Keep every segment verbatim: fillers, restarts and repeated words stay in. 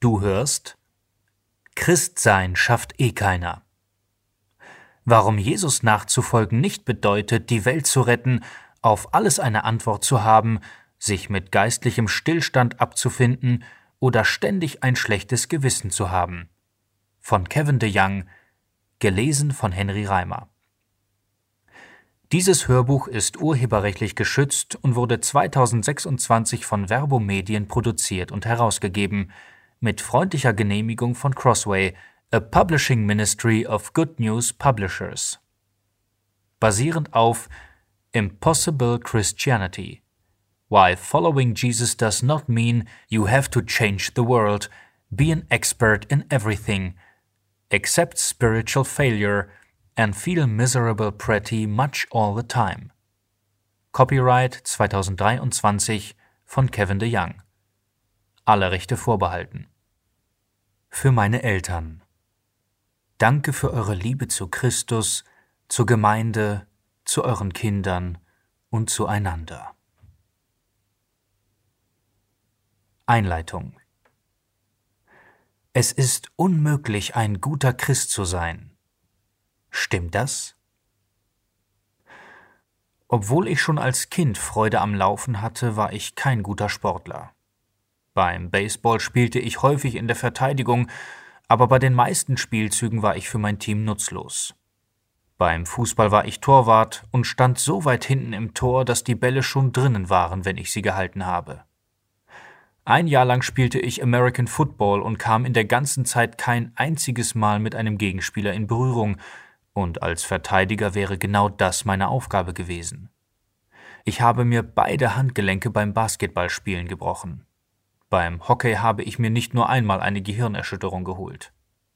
Du hörst: Christsein schafft eh keiner. Warum Jesus nachzufolgen nicht bedeutet, die Welt zu retten, auf alles eine Antwort zu haben, sich mit geistlichem Stillstand abzufinden oder ständig ein schlechtes Gewissen zu haben. Von Kevin DeYoung, gelesen von Henry Reimer. Dieses Hörbuch ist urheberrechtlich geschützt und wurde zweitausendsechsundzwanzig von Verbo Medien produziert und herausgegeben, mit freundlicher Genehmigung von Crossway, a publishing ministry of Good News Publishers. Basierend auf Impossible Christianity. Why following Jesus does not mean you have to change the world, be an expert in everything, accept spiritual failure, and feel miserable pretty much all the time. Copyright zweitausenddreiundzwanzig von Kevin DeYoung. Alle Rechte vorbehalten. Für meine Eltern. Danke für eure Liebe zu Christus, zur Gemeinde, zu euren Kindern und zueinander. Einleitung. Es ist unmöglich, ein guter Christ zu sein. Stimmt das? Obwohl ich schon als Kind Freude am Laufen hatte, war ich kein guter Sportler. Beim Baseball spielte ich häufig in der Verteidigung, aber bei den meisten Spielzügen war ich für mein Team nutzlos. Beim Fußball war ich Torwart und stand so weit hinten im Tor, dass die Bälle schon drinnen waren, wenn ich sie gehalten habe. Ein Jahr lang spielte ich American Football und kam in der ganzen Zeit kein einziges Mal mit einem Gegenspieler in Berührung, und als Verteidiger wäre genau das meine Aufgabe gewesen. Ich habe mir beide Handgelenke beim Basketballspielen gebrochen. Beim Hockey habe ich mir nicht nur einmal eine Gehirnerschütterung geholt.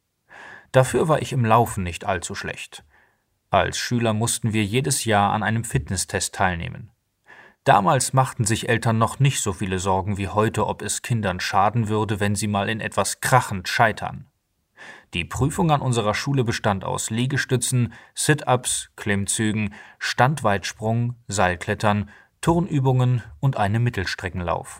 Dafür war ich im Laufen nicht allzu schlecht. Als Schüler mussten wir jedes Jahr an einem Fitnesstest teilnehmen. Damals machten sich Eltern noch nicht so viele Sorgen wie heute, ob es Kindern schaden würde, wenn sie mal in etwas krachend scheitern. Die Prüfung an unserer Schule bestand aus Liegestützen, Sit-ups, Klimmzügen, Standweitsprung, Seilklettern, Turnübungen und einem Mittelstreckenlauf.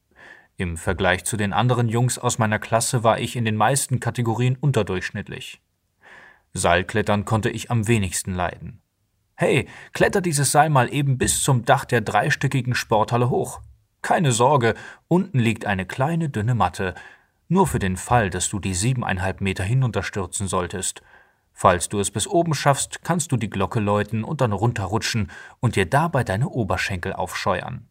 Im Vergleich zu den anderen Jungs aus meiner Klasse war ich in den meisten Kategorien unterdurchschnittlich. Seilklettern konnte ich am wenigsten leiden. »Hey, kletter dieses Seil mal eben bis zum Dach der dreistöckigen Sporthalle hoch. Keine Sorge, unten liegt eine kleine, dünne Matte. Nur für den Fall, dass du die siebeneinhalb Meter hinunterstürzen solltest. Falls du es bis oben schaffst, kannst du die Glocke läuten und dann runterrutschen und dir dabei deine Oberschenkel aufscheuern.«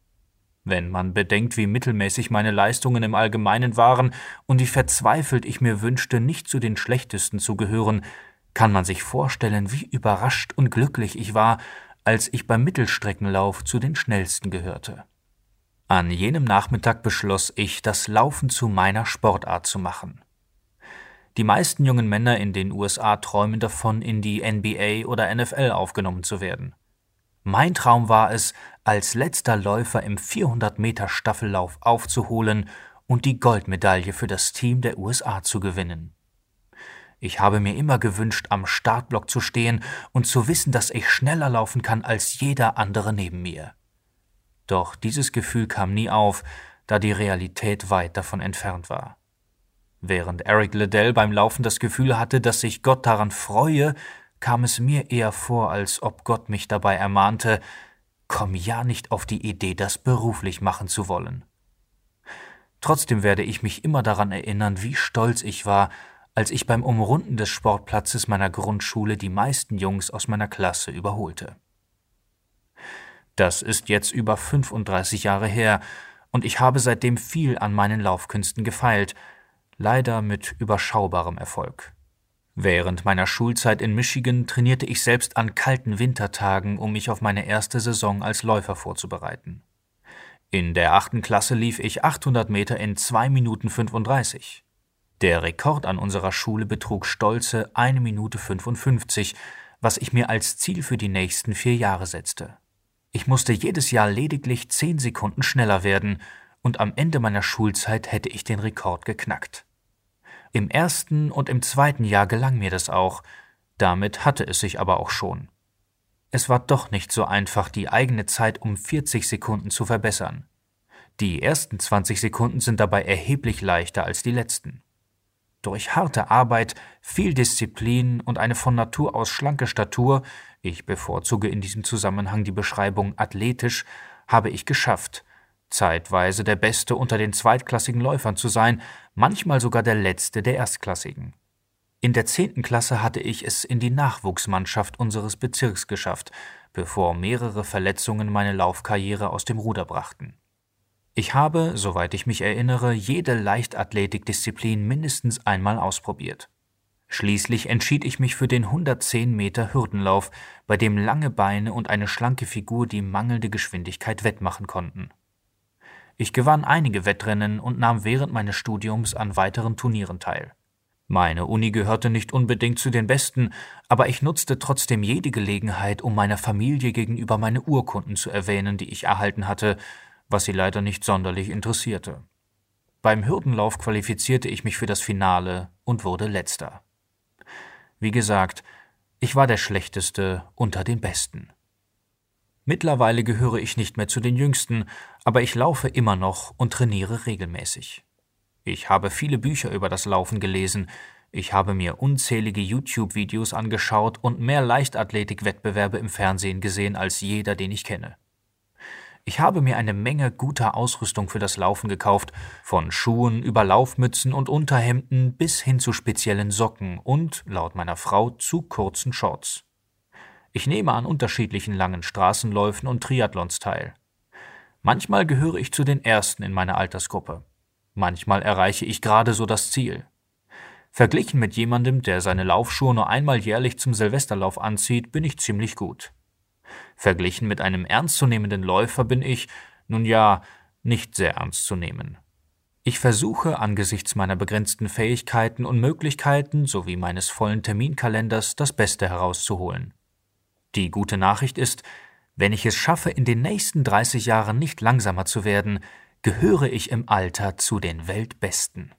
Wenn man bedenkt, wie mittelmäßig meine Leistungen im Allgemeinen waren und wie verzweifelt ich mir wünschte, nicht zu den Schlechtesten zu gehören, kann man sich vorstellen, wie überrascht und glücklich ich war, als ich beim Mittelstreckenlauf zu den Schnellsten gehörte. An jenem Nachmittag beschloss ich, das Laufen zu meiner Sportart zu machen. Die meisten jungen Männer in den U S A träumen davon, in die N B A oder N F L aufgenommen zu werden. Mein Traum war es, als letzter Läufer im vierhundert Meter Staffellauf aufzuholen und die Goldmedaille für das Team der U S A zu gewinnen. Ich habe mir immer gewünscht, am Startblock zu stehen und zu wissen, dass ich schneller laufen kann als jeder andere neben mir. Doch dieses Gefühl kam nie auf, da die Realität weit davon entfernt war. Während Eric Liddell beim Laufen das Gefühl hatte, dass sich Gott daran freue, kam es mir eher vor, als ob Gott mich dabei ermahnte, komm ja nicht auf die Idee, das beruflich machen zu wollen. Trotzdem werde ich mich immer daran erinnern, wie stolz ich war, als ich beim Umrunden des Sportplatzes meiner Grundschule die meisten Jungs aus meiner Klasse überholte. Das ist jetzt über fünfunddreißig Jahre her, und ich habe seitdem viel an meinen Laufkünsten gefeilt, leider mit überschaubarem Erfolg. Während meiner Schulzeit in Michigan trainierte ich selbst an kalten Wintertagen, um mich auf meine erste Saison als Läufer vorzubereiten. In der achten Klasse lief ich achthundert Meter in zwei Minuten fünfunddreißig. Der Rekord an unserer Schule betrug stolze eine Minute fünfundfünfzig, was ich mir als Ziel für die nächsten vier Jahre setzte. Ich musste jedes Jahr lediglich zehn Sekunden schneller werden, und am Ende meiner Schulzeit hätte ich den Rekord geknackt. Im ersten und im zweiten Jahr gelang mir das auch, damit hatte es sich aber auch schon. Es war doch nicht so einfach, die eigene Zeit um vierzig Sekunden zu verbessern. Die ersten zwanzig Sekunden sind dabei erheblich leichter als die letzten. Durch harte Arbeit, viel Disziplin und eine von Natur aus schlanke Statur, ich bevorzuge in diesem Zusammenhang die Beschreibung athletisch, habe ich geschafft, zeitweise der Beste unter den zweitklassigen Läufern zu sein, manchmal sogar der Letzte der Erstklassigen. In der zehnten Klasse hatte ich es in die Nachwuchsmannschaft unseres Bezirks geschafft, bevor mehrere Verletzungen meine Laufkarriere aus dem Ruder brachten. Ich habe, soweit ich mich erinnere, jede Leichtathletikdisziplin mindestens einmal ausprobiert. Schließlich entschied ich mich für den hundertzehn Meter Hürdenlauf, bei dem lange Beine und eine schlanke Figur die mangelnde Geschwindigkeit wettmachen konnten. Ich gewann einige Wettrennen und nahm während meines Studiums an weiteren Turnieren teil. Meine Uni gehörte nicht unbedingt zu den Besten, aber ich nutzte trotzdem jede Gelegenheit, um meiner Familie gegenüber meine Urkunden zu erwähnen, die ich erhalten hatte, was sie leider nicht sonderlich interessierte. Beim Hürdenlauf qualifizierte ich mich für das Finale und wurde Letzter. Wie gesagt, ich war der Schlechteste unter den Besten. Mittlerweile gehöre ich nicht mehr zu den Jüngsten, aber ich laufe immer noch und trainiere regelmäßig. Ich habe viele Bücher über das Laufen gelesen, ich habe mir unzählige YouTube-Videos angeschaut und mehr Leichtathletik-Wettbewerbe im Fernsehen gesehen als jeder, den ich kenne. Ich habe mir eine Menge guter Ausrüstung für das Laufen gekauft, von Schuhen über Laufmützen und Unterhemden bis hin zu speziellen Socken und, laut meiner Frau, zu kurzen Shorts. Ich nehme an unterschiedlichen langen Straßenläufen und Triathlons teil. Manchmal gehöre ich zu den Ersten in meiner Altersgruppe. Manchmal erreiche ich gerade so das Ziel. Verglichen mit jemandem, der seine Laufschuhe nur einmal jährlich zum Silvesterlauf anzieht, bin ich ziemlich gut. Verglichen mit einem ernstzunehmenden Läufer bin ich, nun ja, nicht sehr ernst zu nehmen. Ich versuche, angesichts meiner begrenzten Fähigkeiten und Möglichkeiten sowie meines vollen Terminkalenders das Beste herauszuholen. Die gute Nachricht ist, wenn ich es schaffe, in den nächsten dreißig Jahren nicht langsamer zu werden, gehöre ich im Alter zu den Weltbesten.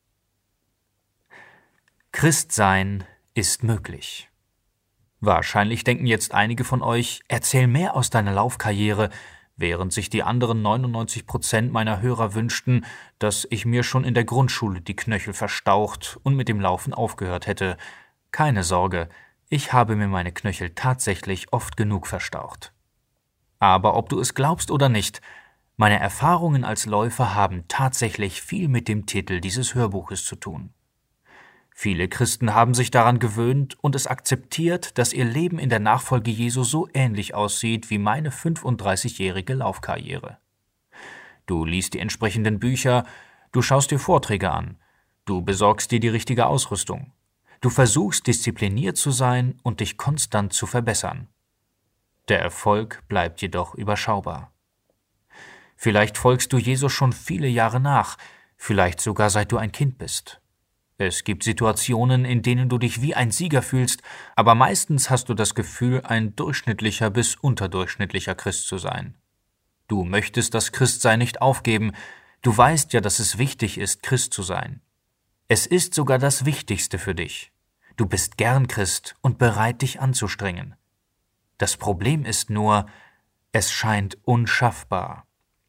Christsein ist möglich. Wahrscheinlich denken jetzt einige von euch, erzähl mehr aus deiner Laufkarriere, während sich die anderen neunundneunzig Prozent meiner Hörer wünschten, dass ich mir schon in der Grundschule die Knöchel verstaucht und mit dem Laufen aufgehört hätte. Keine Sorge, ich habe mir meine Knöchel tatsächlich oft genug verstaucht. Aber ob du es glaubst oder nicht, meine Erfahrungen als Läufer haben tatsächlich viel mit dem Titel dieses Hörbuches zu tun. Viele Christen haben sich daran gewöhnt und es akzeptiert, dass ihr Leben in der Nachfolge Jesu so ähnlich aussieht wie meine fünfunddreißigjährige Laufkarriere. Du liest die entsprechenden Bücher, du schaust dir Vorträge an, du besorgst dir die richtige Ausrüstung, du versuchst diszipliniert zu sein und dich konstant zu verbessern. Der Erfolg bleibt jedoch überschaubar. Vielleicht folgst du Jesus schon viele Jahre nach, vielleicht sogar seit du ein Kind bist. Es gibt Situationen, in denen du dich wie ein Sieger fühlst, aber meistens hast du das Gefühl, ein durchschnittlicher bis unterdurchschnittlicher Christ zu sein. Du möchtest das Christsein nicht aufgeben, du weißt ja, dass es wichtig ist, Christ zu sein. Es ist sogar das Wichtigste für dich. Du bist gern Christ und bereit, dich anzustrengen. Das Problem ist nur, es scheint unschaffbar.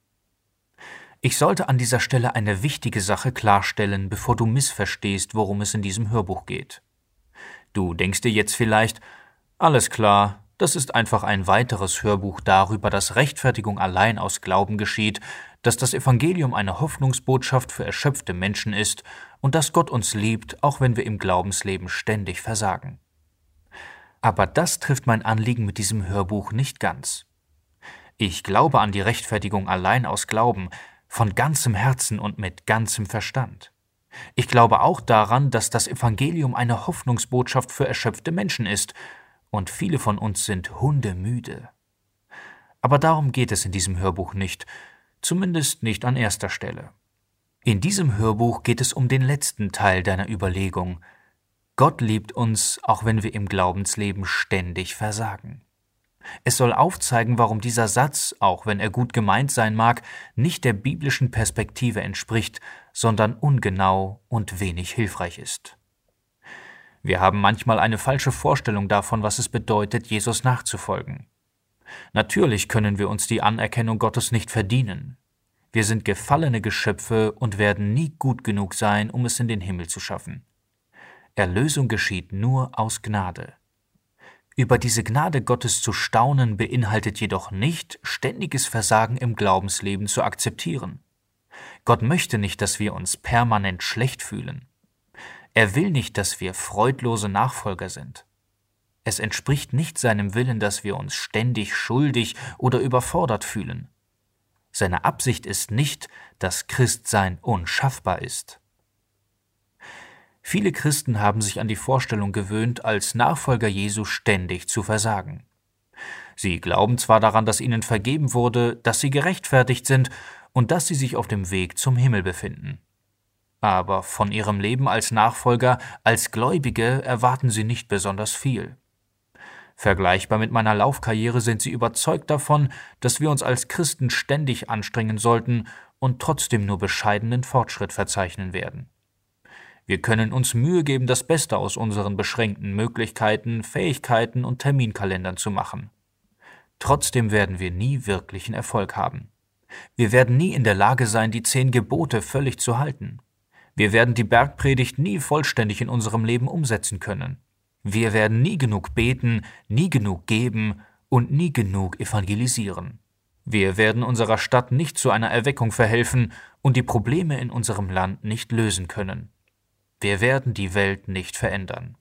Ich sollte an dieser Stelle eine wichtige Sache klarstellen, bevor du missverstehst, worum es in diesem Hörbuch geht. Du denkst dir jetzt vielleicht, alles klar, das ist einfach ein weiteres Hörbuch darüber, dass Rechtfertigung allein aus Glauben geschieht, dass das Evangelium eine Hoffnungsbotschaft für erschöpfte Menschen ist und dass Gott uns liebt, auch wenn wir im Glaubensleben ständig versagen. Aber das trifft mein Anliegen mit diesem Hörbuch nicht ganz. Ich glaube an die Rechtfertigung allein aus Glauben, von ganzem Herzen und mit ganzem Verstand. Ich glaube auch daran, dass das Evangelium eine Hoffnungsbotschaft für erschöpfte Menschen ist, und viele von uns sind hundemüde. Aber darum geht es in diesem Hörbuch nicht, zumindest nicht an erster Stelle. In diesem Hörbuch geht es um den letzten Teil deiner Überlegung. Gott liebt uns, auch wenn wir im Glaubensleben ständig versagen. Es soll aufzeigen, warum dieser Satz, auch wenn er gut gemeint sein mag, nicht der biblischen Perspektive entspricht, sondern ungenau und wenig hilfreich ist. Wir haben manchmal eine falsche Vorstellung davon, was es bedeutet, Jesus nachzufolgen. Natürlich können wir uns die Anerkennung Gottes nicht verdienen. Wir sind gefallene Geschöpfe und werden nie gut genug sein, um es in den Himmel zu schaffen. Erlösung geschieht nur aus Gnade. Über diese Gnade Gottes zu staunen beinhaltet jedoch nicht, ständiges Versagen im Glaubensleben zu akzeptieren. Gott möchte nicht, dass wir uns permanent schlecht fühlen. Er will nicht, dass wir freudlose Nachfolger sind. Es entspricht nicht seinem Willen, dass wir uns ständig schuldig oder überfordert fühlen. Seine Absicht ist nicht, dass Christsein unschaffbar ist. Viele Christen haben sich an die Vorstellung gewöhnt, als Nachfolger Jesu ständig zu versagen. Sie glauben zwar daran, dass ihnen vergeben wurde, dass sie gerechtfertigt sind und dass sie sich auf dem Weg zum Himmel befinden. Aber von ihrem Leben als Nachfolger, als Gläubige erwarten sie nicht besonders viel. Vergleichbar mit meiner Laufkarriere sind sie überzeugt davon, dass wir uns als Christen ständig anstrengen sollten und trotzdem nur bescheidenen Fortschritt verzeichnen werden. Wir können uns Mühe geben, das Beste aus unseren beschränkten Möglichkeiten, Fähigkeiten und Terminkalendern zu machen. Trotzdem werden wir nie wirklichen Erfolg haben. Wir werden nie in der Lage sein, die zehn Gebote völlig zu halten. Wir werden die Bergpredigt nie vollständig in unserem Leben umsetzen können. Wir werden nie genug beten, nie genug geben und nie genug evangelisieren. Wir werden unserer Stadt nicht zu einer Erweckung verhelfen und die Probleme in unserem Land nicht lösen können. Wir werden die Welt nicht verändern.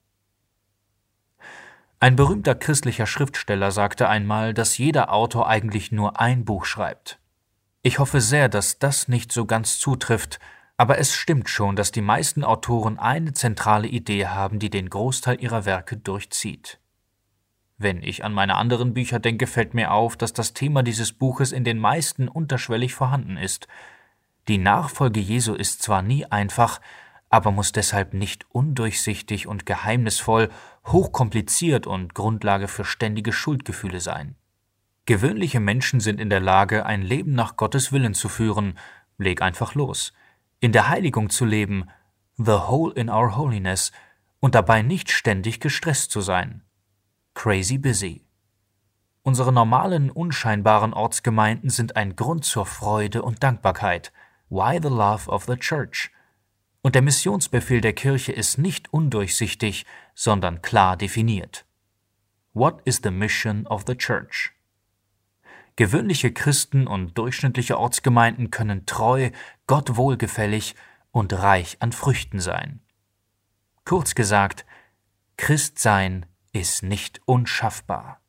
Ein berühmter christlicher Schriftsteller sagte einmal, dass jeder Autor eigentlich nur ein Buch schreibt. Ich hoffe sehr, dass das nicht so ganz zutrifft, aber es stimmt schon, dass die meisten Autoren eine zentrale Idee haben, die den Großteil ihrer Werke durchzieht. Wenn ich an meine anderen Bücher denke, fällt mir auf, dass das Thema dieses Buches in den meisten unterschwellig vorhanden ist. Die Nachfolge Jesu ist zwar nie einfach, aber muss deshalb nicht undurchsichtig und geheimnisvoll, hochkompliziert und Grundlage für ständige Schuldgefühle sein. Gewöhnliche Menschen sind in der Lage, ein Leben nach Gottes Willen zu führen, leg einfach los, in der Heiligung zu leben, the whole in our holiness, und dabei nicht ständig gestresst zu sein. Crazy busy. Unsere normalen, unscheinbaren Ortsgemeinden sind ein Grund zur Freude und Dankbarkeit. Why the love of the church? Und der Missionsbefehl der Kirche ist nicht undurchsichtig, sondern klar definiert. What is the mission of the church? Gewöhnliche Christen und durchschnittliche Ortsgemeinden können treu, Gott wohlgefällig und reich an Früchten sein. Kurz gesagt, Christsein ist nicht unschaffbar.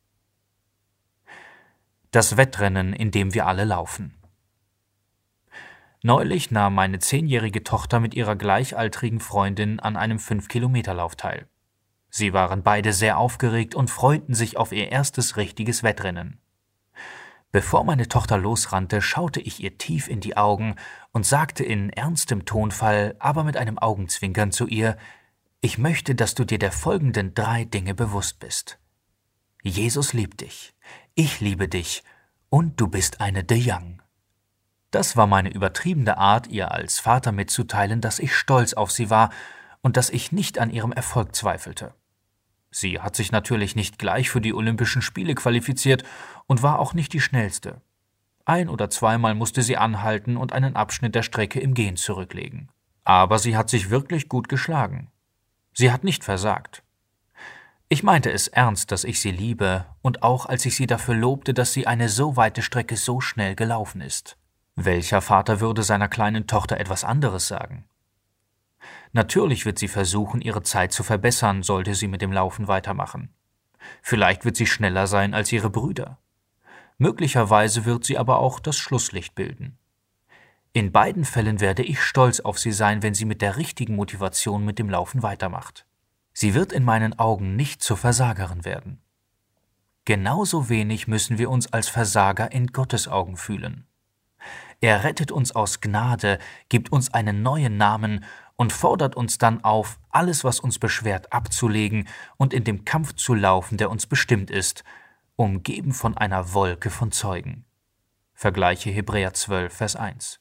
Das Wettrennen, in dem wir alle laufen. Neulich nahm meine zehnjährige Tochter mit ihrer gleichaltrigen Freundin an einem fünf-Kilometer-Lauf teil. Sie waren beide sehr aufgeregt und freuten sich auf ihr erstes richtiges Wettrennen. Bevor meine Tochter losrannte, schaute ich ihr tief in die Augen und sagte in ernstem Tonfall, aber mit einem Augenzwinkern zu ihr: Ich möchte, dass du dir der folgenden drei Dinge bewusst bist. Jesus liebt dich, ich liebe dich und du bist eine De Young. Das war meine übertriebene Art, ihr als Vater mitzuteilen, dass ich stolz auf sie war und dass ich nicht an ihrem Erfolg zweifelte. Sie hat sich natürlich nicht gleich für die Olympischen Spiele qualifiziert und war auch nicht die Schnellste. Ein- oder zweimal musste sie anhalten und einen Abschnitt der Strecke im Gehen zurücklegen. Aber sie hat sich wirklich gut geschlagen. Sie hat nicht versagt. Ich meinte es ernst, dass ich sie liebe, und auch als ich sie dafür lobte, dass sie eine so weite Strecke so schnell gelaufen ist. Welcher Vater würde seiner kleinen Tochter etwas anderes sagen? Natürlich wird sie versuchen, ihre Zeit zu verbessern, sollte sie mit dem Laufen weitermachen. Vielleicht wird sie schneller sein als ihre Brüder. Möglicherweise wird sie aber auch das Schlusslicht bilden. In beiden Fällen werde ich stolz auf sie sein, wenn sie mit der richtigen Motivation mit dem Laufen weitermacht. Sie wird in meinen Augen nicht zur Versagerin werden. Genauso wenig müssen wir uns als Versager in Gottes Augen fühlen. Er rettet uns aus Gnade, gibt uns einen neuen Namen und fordert uns dann auf, alles, was uns beschwert, abzulegen und in dem Kampf zu laufen, der uns bestimmt ist, umgeben von einer Wolke von Zeugen. Vergleiche Hebräer zwölf, Vers eins.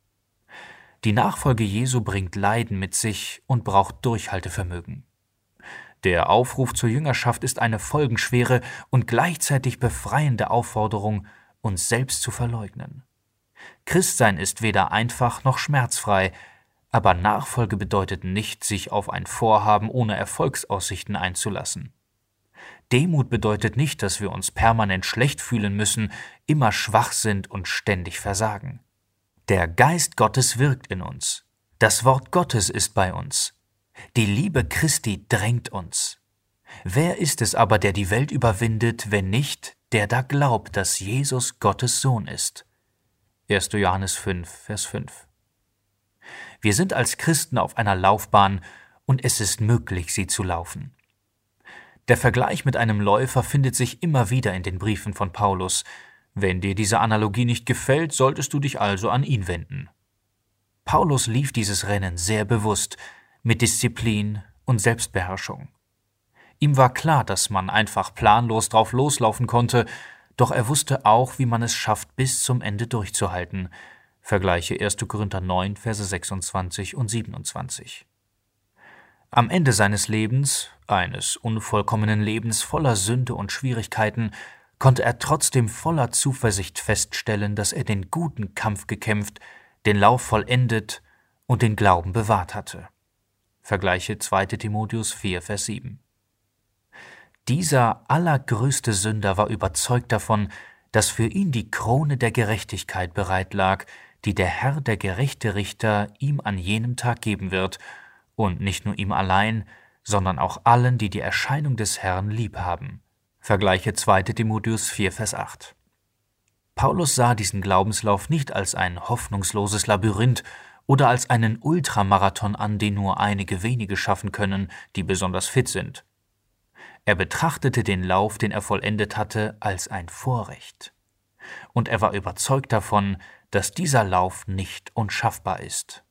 Die Nachfolge Jesu bringt Leiden mit sich und braucht Durchhaltevermögen. Der Aufruf zur Jüngerschaft ist eine folgenschwere und gleichzeitig befreiende Aufforderung, uns selbst zu verleugnen. Christsein ist weder einfach noch schmerzfrei, aber Nachfolge bedeutet nicht, sich auf ein Vorhaben ohne Erfolgsaussichten einzulassen. Demut bedeutet nicht, dass wir uns permanent schlecht fühlen müssen, immer schwach sind und ständig versagen. Der Geist Gottes wirkt in uns. Das Wort Gottes ist bei uns. Die Liebe Christi drängt uns. Wer ist es aber, der die Welt überwindet, wenn nicht der da glaubt, dass Jesus Gottes Sohn ist? erster Johannes fünf, Vers fünf. Wir sind als Christen auf einer Laufbahn und es ist möglich, sie zu laufen. Der Vergleich mit einem Läufer findet sich immer wieder in den Briefen von Paulus. Wenn dir diese Analogie nicht gefällt, solltest du dich also an ihn wenden. Paulus lief dieses Rennen sehr bewusst, mit Disziplin und Selbstbeherrschung. Ihm war klar, dass man einfach planlos drauf loslaufen konnte, doch er wusste auch, wie man es schafft, bis zum Ende durchzuhalten. Vergleiche erster Korinther neun, Verse sechsundzwanzig und siebenundzwanzig. Am Ende seines Lebens, eines unvollkommenen Lebens voller Sünde und Schwierigkeiten, konnte er trotzdem voller Zuversicht feststellen, dass er den guten Kampf gekämpft, den Lauf vollendet und den Glauben bewahrt hatte. Vergleiche zweiter Timotheus vier, Vers sieben. Dieser allergrößte Sünder war überzeugt davon, dass für ihn die Krone der Gerechtigkeit bereit lag, die der Herr, der gerechte Richter, ihm an jenem Tag geben wird, und nicht nur ihm allein, sondern auch allen, die die Erscheinung des Herrn lieb haben. Vergleiche zweiter Timotheus vier, Vers acht. Paulus sah diesen Glaubenslauf nicht als ein hoffnungsloses Labyrinth oder als einen Ultramarathon an, den nur einige wenige schaffen können, die besonders fit sind. Er betrachtete den Lauf, den er vollendet hatte, als ein Vorrecht. Und er war überzeugt davon, dass dieser Lauf nicht unschaffbar ist.